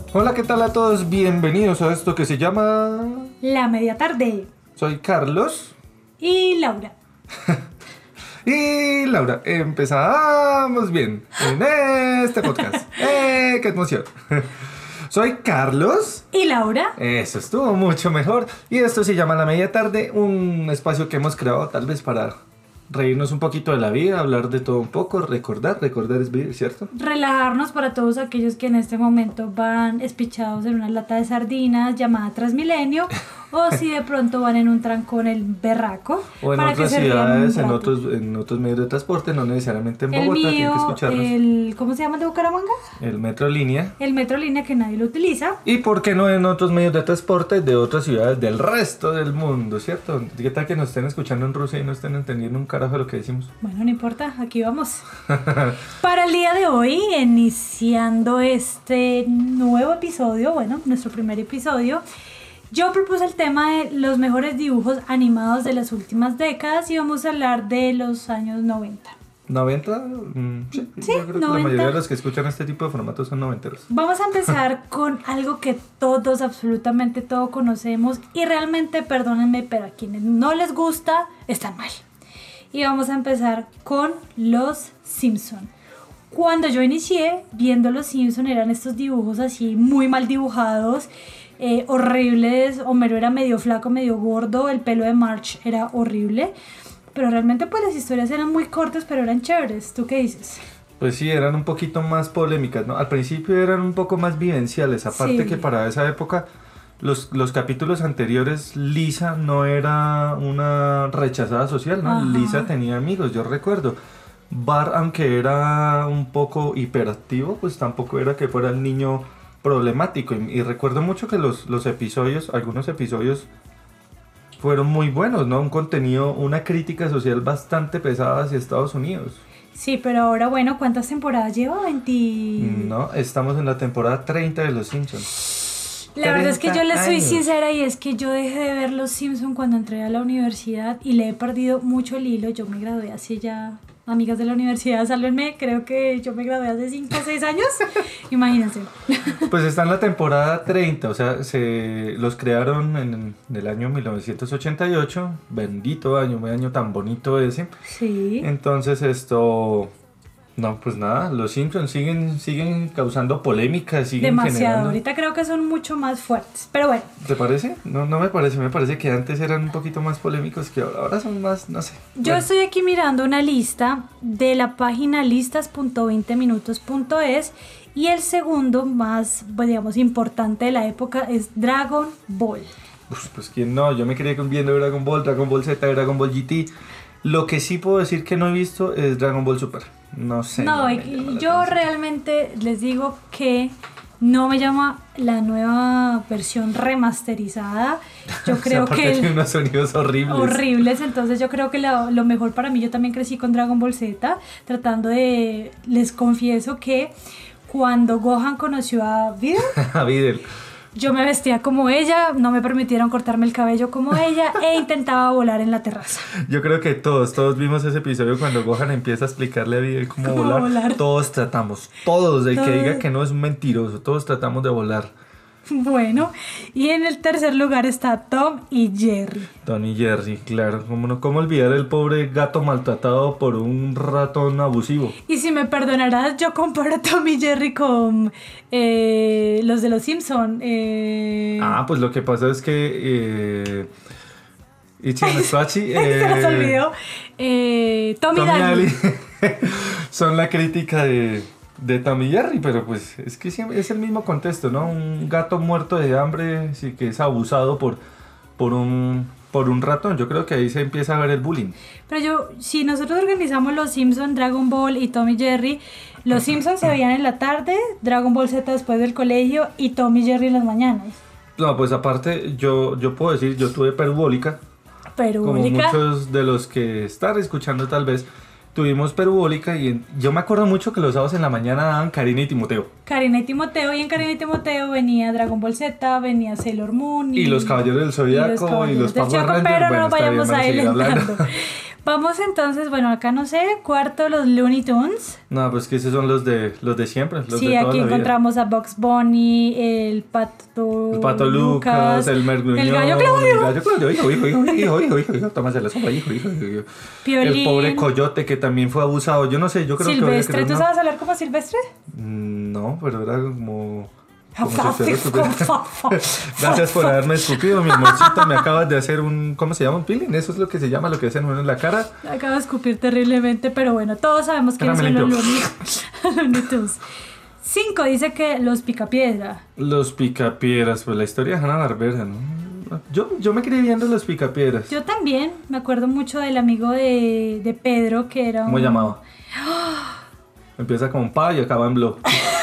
Hola, ¿qué tal a todos? Bienvenidos a esto que se llama... La media tarde. Soy Carlos. Y Laura. Y Laura, empezamos bien en este podcast. ¡Qué emoción! Soy Carlos. Y Laura. Eso estuvo mucho mejor. Y esto se llama La Media Tarde, un espacio que hemos creado tal vez para reírnos un poquito de la vida, hablar de todo un poco, recordar es vivir, ¿cierto? Relajarnos para todos aquellos que en este momento van espichados en una lata de sardinas llamada Transmilenio, o si de pronto van en un trancón el berraco. O en para otras que se rían un ciudades, rato. en otros medios de transporte, no necesariamente en El Bogotá, tienen que mío, escucharnos. ¿cómo se llama el de Bucaramanga? El Metrolínea. El Metrolínea, que nadie lo utiliza. Y por qué no en otros medios de transporte de otras ciudades del resto del mundo, ¿cierto? ¿Qué tal que nos estén escuchando en Rusia y no estén entendiendo un carajo de lo que decimos? Bueno, no importa, aquí vamos. Para el día de hoy, iniciando este nuevo episodio, bueno, nuestro primer episodio, yo propuse el tema de los mejores dibujos animados de las últimas décadas y vamos a hablar de los años 90. ¿90? Sí, Sí, yo creo que 90. la mayoría de los que escuchan este tipo de formatos son noventeros. Vamos a empezar con algo que todos, absolutamente todos conocemos y realmente, perdónenme, pero a quienes no les gusta, están mal. Y vamos a empezar con Los Simpson. Cuando yo inicié viendo Los Simpson eran estos dibujos así muy mal dibujados, horribles. Homero era medio flaco, medio gordo, el pelo de Marge era horrible, pero realmente pues las historias eran muy cortas, pero eran chéveres. ¿Tú qué dices? Pues sí, eran un poquito más polémicas, ¿no? Al principio eran un poco más vivenciales, aparte Sí. que para esa época los capítulos anteriores, Lisa no era una rechazada social, ¿no? Ajá. Lisa tenía amigos, yo recuerdo. Bart, aunque era un poco hiperactivo, pues tampoco era que fuera el niño problemático. Y recuerdo mucho que los episodios, algunos episodios fueron muy buenos, ¿no? Un contenido, una crítica social bastante pesada hacia Estados Unidos. Sí, pero ahora bueno, ¿cuántas temporadas lleva? 20... No, estamos en la temporada 30 de Los Simpsons. La verdad es que yo 30 les soy años. sincera y es que yo dejé de ver Los Simpson cuando entré a la universidad y le he perdido mucho el hilo. Yo me gradué hace ya, amigas de la universidad, sálvenme, creo que yo me gradué hace 5 o 6 años. Imagínense. Pues está en la temporada 30, o sea, los crearon en el año 1988, bendito año tan bonito ese. Sí. Entonces no, pues nada, los Simpsons siguen causando polémicas, siguen Demasiado. generando... Ahorita creo que son mucho más fuertes. Pero bueno, ¿Te parece? No me parece que antes eran un poquito más polémicos que ahora son más, no sé. yo Bueno, estoy aquí mirando una lista de la página listas.20minutos.es y el segundo más, pues, digamos, importante de la época es Dragon Ball. pues quién no, yo me quería viendo Dragon Ball Z, Dragon Ball GT. Lo que sí puedo decir que no he visto es Dragon Ball Super. No sé. No, me y llama la yo atención. realmente les digo que no me llama la nueva versión remasterizada. Yo creo Aparte que tiene unos sonidos horribles. horribles, entonces yo creo que lo mejor para mí, yo también crecí con Dragon Ball Z, les confieso que cuando Gohan conoció a Videl, A Videl. yo me vestía como ella, no me permitieron cortarme el cabello como ella e intentaba volar en la terraza. Yo creo que todos vimos ese episodio cuando Gohan empieza a explicarle a Videl cómo volar. Todos tratamos, el que diga que no es un mentiroso, todos tratamos de volar. Bueno, y en el tercer lugar está Tom y Jerry. Tom y Jerry, claro, cómo olvidar el pobre gato maltratado por un ratón abusivo. Y si me perdonarás, yo comparo a Tom y Jerry con los de los Simpson. Pues lo que pasa es que Itchy and Scratchy, Se nos olvidó. Tom y Danny. son la crítica de Tom y Jerry, pero pues es que siempre es el mismo contexto, ¿no? Un gato muerto de hambre, sí, que es abusado por un ratón. Yo creo que ahí se empieza a ver el bullying. Pero si nosotros organizamos los Simpson, Dragon Ball y Tom y Jerry, los Simpson se veían en la tarde, Dragon Ball Z después del colegio y Tom y Jerry en las mañanas. No, pues aparte, yo puedo decir, yo tuve perubólica, como muchos de los que están escuchando tal vez. Tuvimos perubólica y yo me acuerdo mucho que los sábados en la mañana daban Karina y Timoteo. Karina y Timoteo, y en Karina y Timoteo venía Dragon Ball Z, venía Sailor Moon Y los Caballeros del Zodiaco y los del Power Zodiaco, Rangers. pero Bueno, no está bien, vayamos vamos a seguir hablando. adelantando. Vamos entonces, bueno, acá no sé, cuarto los Looney Tunes. No, pues que esos son los de siempre, los Sí, de toda aquí la vida. encontramos a Bugs Bunny, el Pato Lucas, el Mergruñón, el Gallo Claudio, el Gallo Claudio, hijo, tómase la sopa, hijo. Piolín, El pobre Coyote que también fue abusado, yo no sé, yo creo que... Silvestre. ¿Tú sabes hablar como Silvestre? No, pero era como si usted lo supiera. Gracias por haberme escupido, mi amorcito. Me acabas de hacer un... ¿Cómo se llama? Un peeling. Eso es lo que se llama, lo que hacen uno en la cara. Acabo de escupir terriblemente, pero bueno, todos sabemos quiénes son los Looney Tunes. 5 dice que los Picapiedra. Los Picapiedras, pues la historia de Hanna-Barbera, ¿no? Yo me quedé viendo los Picapiedras. Yo también, me acuerdo mucho del amigo de Pedro, que era ¿Cómo llamaba? Empieza con Pa y acaba en Blo.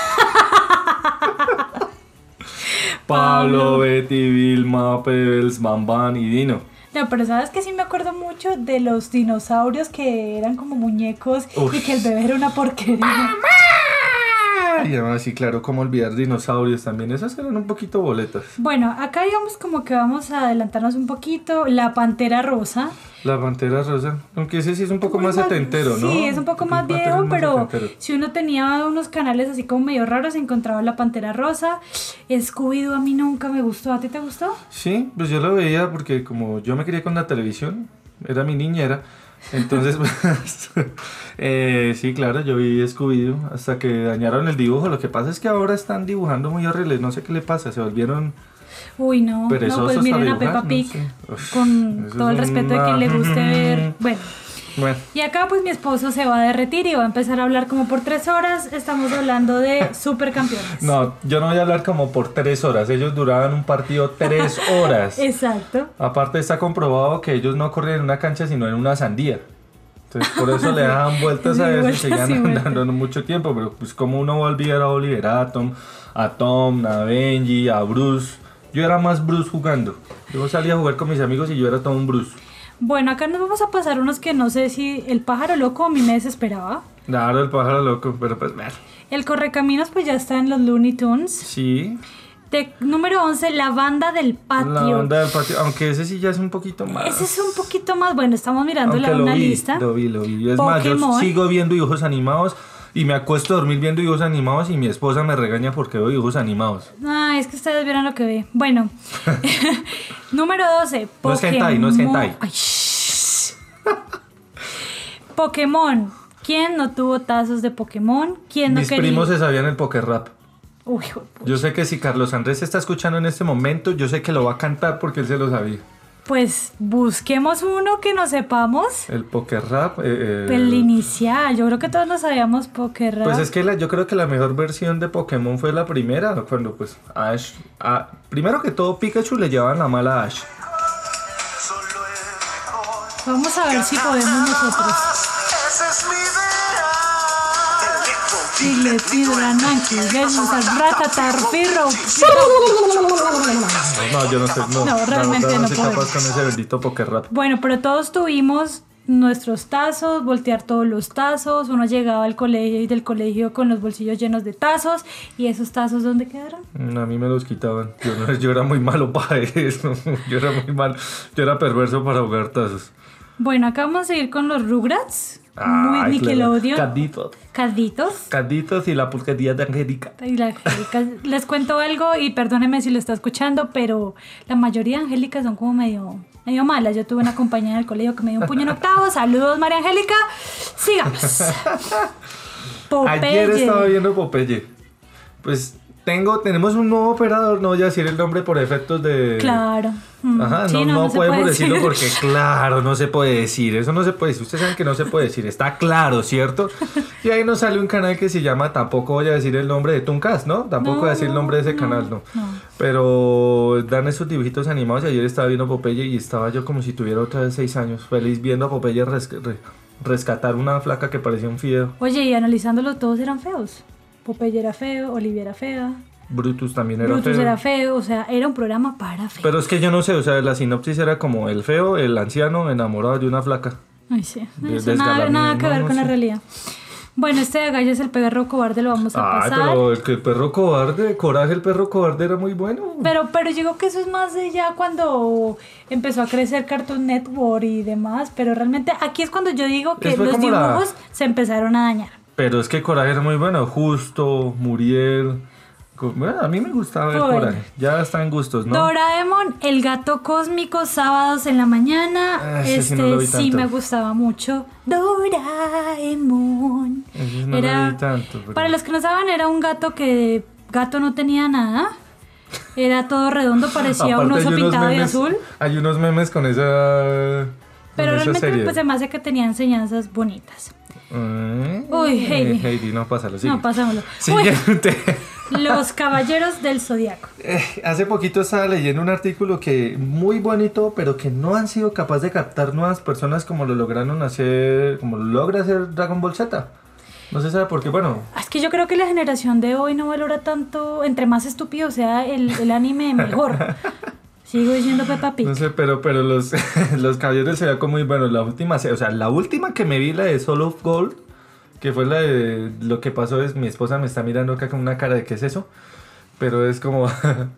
Pablo, Betty, Vilma, Pebbles, Bam y Dino. No, pero sabes que sí me acuerdo mucho de los dinosaurios que eran como muñecos. Uf. Y que el bebé era una porquería. ¡Mamá! Y además, sí, claro, cómo olvidar dinosaurios también. Esas eran un poquito boletas. Bueno, acá digamos como que vamos a adelantarnos un poquito. La Pantera Rosa. La Pantera Rosa, aunque ese sí es un poco más setentero, ¿no? Sí, es un poco más viejo, pero si uno tenía unos canales así como medio raros, encontraba La Pantera Rosa. Scooby-Doo a mí nunca me gustó. ¿A ti te gustó? Sí, pues yo lo veía porque como yo me crié con la televisión, era mi niñera. Entonces, pues, sí, claro, yo vi Scooby-Doo hasta que dañaron el dibujo. Lo que pasa es que ahora están dibujando muy horribles, no sé qué le pasa, se volvieron... Uy, no, pues miren a Peppa Pig, no sé. Con todo el respeto de quien le guste ver. Bueno, y acá pues mi esposo se va a derretir y va a empezar a hablar como por 3 horas. Estamos hablando de Supercampeones. No, yo no voy a hablar como por 3 horas. Ellos duraban un partido 3 horas. Exacto. Aparte está comprobado que ellos no corrían en una cancha sino en una sandía. Entonces por eso le daban vueltas a eso y seguían andando mucho tiempo. Pero pues como uno va a olvidar a Oliver Atom, a Tom, a Benji, a Bruce. Yo era más Bruce jugando. Yo salía a jugar con mis amigos y yo era todo un Bruce. Bueno, acá nos vamos a pasar unos que no sé si el pájaro loco a mí me desesperaba. Claro, el pájaro loco, pero pues ver. El correcaminos pues ya está en los Looney Tunes. Sí. Número 11, la banda del patio. La banda del patio, aunque ese sí ya es un poquito más. Ese es un poquito más, bueno, estamos mirando una lista. Lo vi. Es más, yo sigo viendo dibujos animados. Y me acuesto a dormir viendo dibujos animados y mi esposa me regaña porque veo dibujos animados. Ah, es que ustedes vieron lo que ve. Bueno, número 12, Pokémon. No es hentai. Ay, Pokémon. ¿Quién no tuvo tazos de Pokémon? ¿Quién no Mis primos se sabían el Pokerrap. Uy, yo sé que si Carlos Andrés está escuchando en este momento, yo sé que lo va a cantar porque él se lo sabía. Pues busquemos uno que no sepamos. El Pokerrap. El inicial, yo creo que todos nos sabíamos Pokerrap. Pues es que yo creo que la mejor versión de Pokémon fue la primera, cuando pues Ash... primero que todo Pikachu le llevaban la mala a Ash. Vamos a ver si podemos nosotros. Piglet, Hidrananki, Genosar, Ratatarfirro. No, yo no sé. No, realmente no soy capaz con ese bendito Pokerrap. Bueno, pero todos tuvimos nuestros tazos, voltear todos los tazos. Uno llegaba al colegio y del colegio con los bolsillos llenos de tazos. ¿Y esos tazos dónde quedaron? A mí me los quitaban. Yo era muy malo para eso. Yo era muy malo. Yo era perverso para jugar tazos. Bueno, acá vamos a seguir con los Rugrats. Muy Nickelodeon. Caditos y la pulquería de Angélica. Les cuento algo y perdónenme si lo está escuchando, pero la mayoría de Angélicas son como medio malas. Yo tuve una compañera en el colegio que me dio un puño en octavo. Saludos, María Angélica. Sigamos. Popeye. Ayer estaba viendo Popeye. Pues tenemos un nuevo operador, no voy a decir el nombre por efectos de... Claro. Ajá, sí, no podemos decirlo porque claro, no se puede decir, eso no se puede decir, ustedes saben que no se puede decir, está claro, ¿cierto? Y ahí nos sale un canal que se llama, tampoco voy a decir el nombre de Tooncast, ¿no? Tampoco voy a decir el nombre de ese canal, no. Pero dan esos dibujitos animados y ayer estaba viendo Popeye y estaba yo como si tuviera otra vez 6 años, feliz viendo a Popeye rescatar una flaca que parecía un fideo. Oye, y analizándolo todos eran feos. Popeye era feo, Olivia era fea. Brutus también era feo. Brutus era feo, o sea, era un programa para feos. Pero es que yo no sé, o sea, la sinopsis era como el feo, el anciano enamorado de una flaca. Ay, sí. Eso nada que ver con la realidad. Bueno, este de Agallas el perro cobarde lo vamos a pasar. pero el perro cobarde, Coraje el perro cobarde era muy bueno. Pero yo digo que eso es más de ya cuando empezó a crecer Cartoon Network y demás. Pero realmente aquí es cuando yo digo que los dibujos se empezaron a dañar. Pero es que Coraje era muy bueno. Justo, Muriel. Bueno, a mí me gustaba ver Coraje. Ya está en gustos, ¿no? Doraemon, el gato cósmico, sábados en la mañana. Sí me gustaba mucho. Doraemon. No lo vi tanto. Pero... Para los que no saben, era un gato que gato no tenía nada. Era todo redondo, parecía un oso pintado de azul. Hay unos memes con esa. Pero realmente pues se me hace que tenía enseñanzas bonitas. Uy, Heidi, no, pásalo, sí. No, pasámoslo. Siguiente. Los Caballeros del Zodiaco. Hace poquito estaba leyendo un artículo que muy bonito, pero que no han sido capaces de captar nuevas personas como lo lograron hacer, como lo logra hacer Dragon Ball Z. No se sabe por qué, bueno. Es que yo creo que la generación de hoy no valora tanto, entre más estúpido sea el anime, mejor. Sigo diciendo Peppa Pig. No sé, pero los Caballeros del Zodiaco muy buenos. La última que me vi, la de Soul of Gold, que fue la de lo que pasó es mi esposa me está mirando acá con una cara de ¿qué es eso? Pero es como...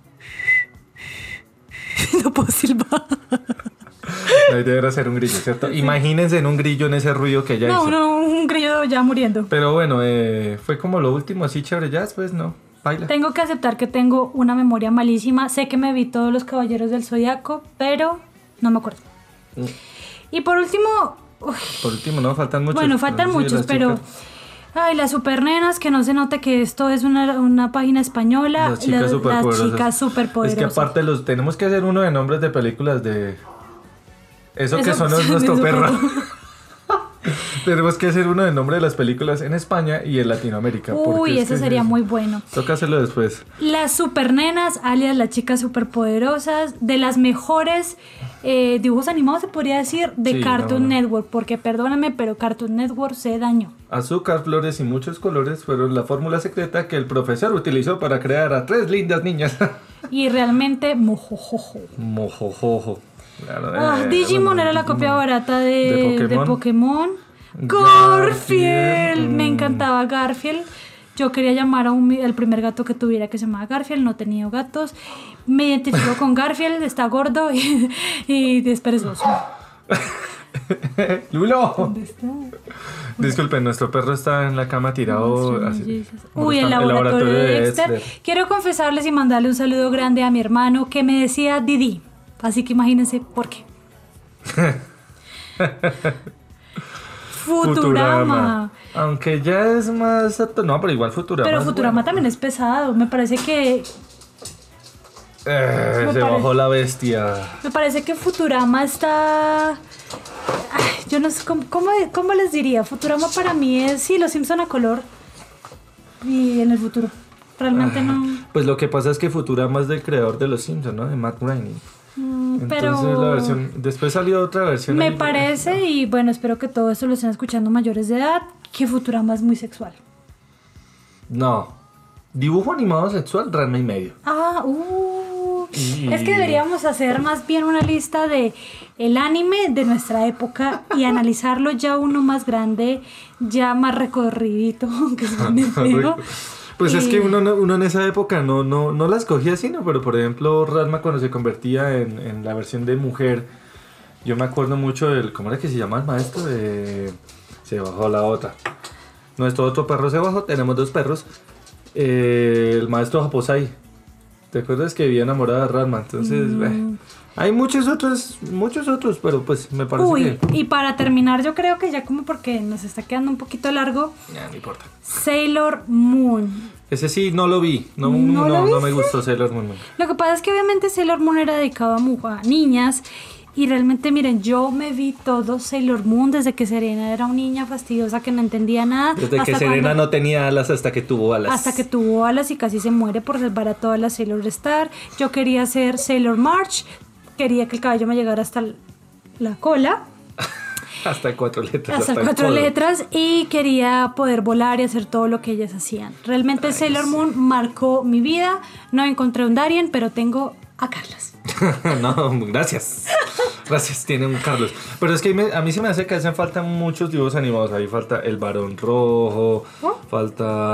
No puedo silbar. La idea era hacer un grillo, ¿cierto? Sí. Imagínense en un grillo en ese ruido que ella hizo. No, un grillo ya muriendo. Pero bueno, fue como lo último, así chévere, ya después no. Baila. Tengo que aceptar que tengo una memoria malísima. Sé que me vi todos los Caballeros del Zodiaco, pero no me acuerdo. Y por último... Por último, no, faltan muchos. Bueno, faltan muchos, pero... Ay, las supernenas, que no se note que esto es una página española. Las chicas superpoderosas. Es que aparte tenemos que hacer uno de nombres de películas de... Eso que son nuestro perro. Tenemos que hacer uno de nombre de las películas en España y en Latinoamérica. Uy, eso sería muy bueno. Toca hacerlo después. Las supernenas, alias las chicas superpoderosas, de las mejores dibujos animados, se podría decir, de Cartoon Network. Porque perdóname, pero Cartoon Network se dañó. Azúcar, flores y muchos colores fueron la fórmula secreta que el profesor utilizó para crear a 3 lindas niñas. Y realmente, mojojojo. Mojojojo. Claro, Digimon era la copia barata de Pokémon. Garfield. Me encantaba Garfield. Yo quería llamar al primer gato que tuviera que se llamaba Garfield. No tenía gatos. Me identifico con Garfield. Está gordo y es perezoso. ¡Lulo! ¿Dónde está? Disculpen, nuestro perro está en la cama tirado. Así, el laboratorio de Dexter. Quiero confesarles y mandarle un saludo grande a mi hermano que me decía Didi. Así que imagínense por qué. Futurama. Aunque ya es más... No, pero igual Futurama. Pero Futurama también es pesado. Me parece que... se bajó la bestia. Me parece que Futurama está... Ay, yo no sé cómo les diría. Futurama para mí es, sí, los Simpson a color. Y en el futuro. Realmente no... Pues lo que pasa es que Futurama es del creador de los Simpson, ¿no? De Matt Groening. Entonces la versión, después salió otra versión. Me parece, y bueno, espero que todo esto lo estén escuchando mayores de edad, que Futurama es muy sexual. No. Dibujo animado sexual, Ranma y medio. Es que deberíamos hacer más bien una lista de el anime de nuestra época y analizarlo ya uno más grande, ya más recorridito, aunque es un espejo. Pues es que uno en esa época no las cogía así, ¿no? Pero por ejemplo, Ranma cuando se convertía en la versión de mujer, yo me acuerdo mucho del... ¿Cómo era que se llama el maestro? Se bajó la otra. Nuestro otro perro se bajó, tenemos 2 perros. El maestro Japosai. ¿Te acuerdas que vivía enamorada de Ranma? Entonces, hay muchos otros, pero pues me parece que... Y para terminar, yo creo que ya como porque nos está quedando un poquito largo... Ya, no importa. Sailor Moon. Ese sí, no lo vi. No me gustó Sailor Moon. Lo que pasa es que obviamente Sailor Moon era dedicado a niñas. Y realmente, miren, yo me vi todo Sailor Moon desde que Serena era una niña fastidiosa que no entendía nada. Desde que Serena no tenía alas hasta que tuvo alas. Hasta que tuvo alas y casi se muere por salvar a todas las Sailor Star. Yo quería ser Sailor March. Quería que el cabello me llegara hasta la cola. Hasta 4 letras. Hasta 4 letras. Y quería poder volar y hacer todo lo que ellas hacían. Realmente Sailor Moon marcó mi vida. No encontré un Darien, pero tengo a Carlas. No, gracias. Gracias, tiene un Carlos. Pero es que a mí se me hace que hacen falta muchos dibujos animados. Ahí falta el Barón Rojo, falta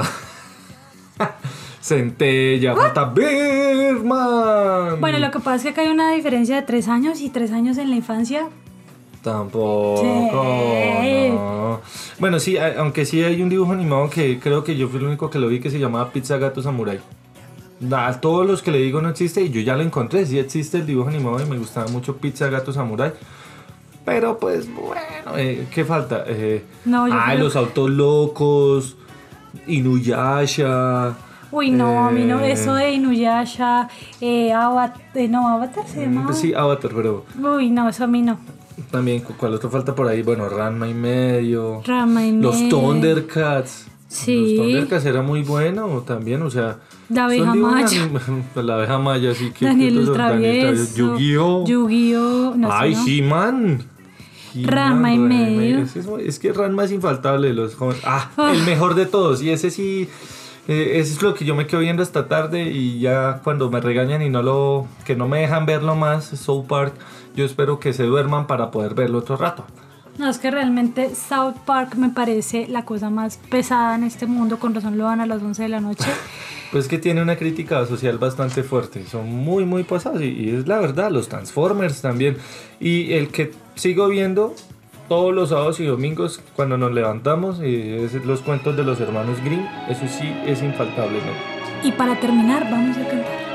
Centella, falta Birdman. Bueno, lo que pasa es que acá hay una diferencia de 3 años y 3 años en la infancia. Tampoco, Sí. no. Bueno, sí, aunque sí hay un dibujo animado que creo que yo fui el único que lo vi, que se llamaba Pizza Gato Samurai. A todos los que le digo no existe, y yo ya lo encontré, sí existe el dibujo animado y me gustaba mucho Pizza Gato Samurai. Pero pues bueno, ¿qué falta? No, yo creo- Los autos locos, Inuyasha. Uy, no, a mí no, eso de Inuyasha, Avatar se llama. Sí, Avatar, pero Uy, no, eso a mí no. también, ¿cuál otro falta por ahí? Bueno, Ranma y medio. Ranma y Los medio. Thundercats. Sí. Los Thundercats era muy bueno también, o sea. La abeja son dibujos maya. La abeja maya, sí que. Daniel el Travieso. Yu-Gi-Oh! Yu-Gi-Oh! No sé, Ay, ¿no? He-Man. Ranma y medio. Es que Ranma es infaltable de los jóvenes. El mejor de todos. Y ese sí. Eso es lo que yo me quedo viendo esta tarde. Y ya cuando me regañan y que no me dejan verlo más, South Park, yo espero que se duerman para poder verlo otro rato. No, es que realmente South Park me parece la cosa más pesada en este mundo. Con razón lo dan a las 11 de la noche. Pues que tiene una crítica social bastante fuerte. Son muy, muy pasados. Y es la verdad, los Transformers también. Y el que sigo viendo todos los sábados y domingos cuando nos levantamos, es los cuentos de los hermanos Grimm. Eso sí es infaltable, ¿no? Y para terminar, vamos a cantar.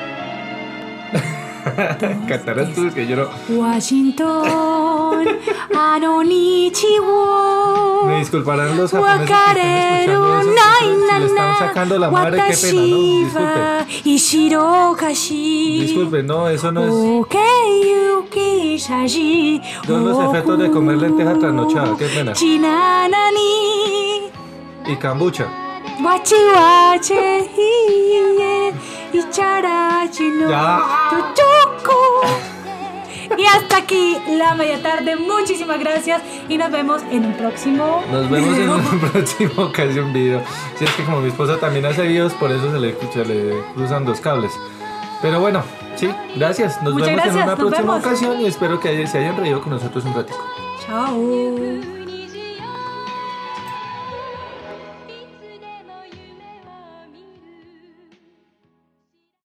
Cantarás tú, que yo no. Washington, Anonichiwo. Me disculparán los japoneses que estén escuchando eso. Si le están sacando la madre, qué pena, ¿no? Disculpen. Disculpen, no, eso no es. Son los efectos de comer lenteja trasnochada, qué pena. Y kombucha. Ya. Y hasta aquí la media tarde. Muchísimas gracias y nos vemos en un próximo Nos vemos en video. un próximo casi un video. Si es que como mi esposa también hace videos, por eso se le cruzan dos cables. Pero bueno, sí, gracias. Nos Muchas vemos gracias, en una nos próxima vemos. ocasión y espero que se hayan reído con nosotros un ratito. Chao.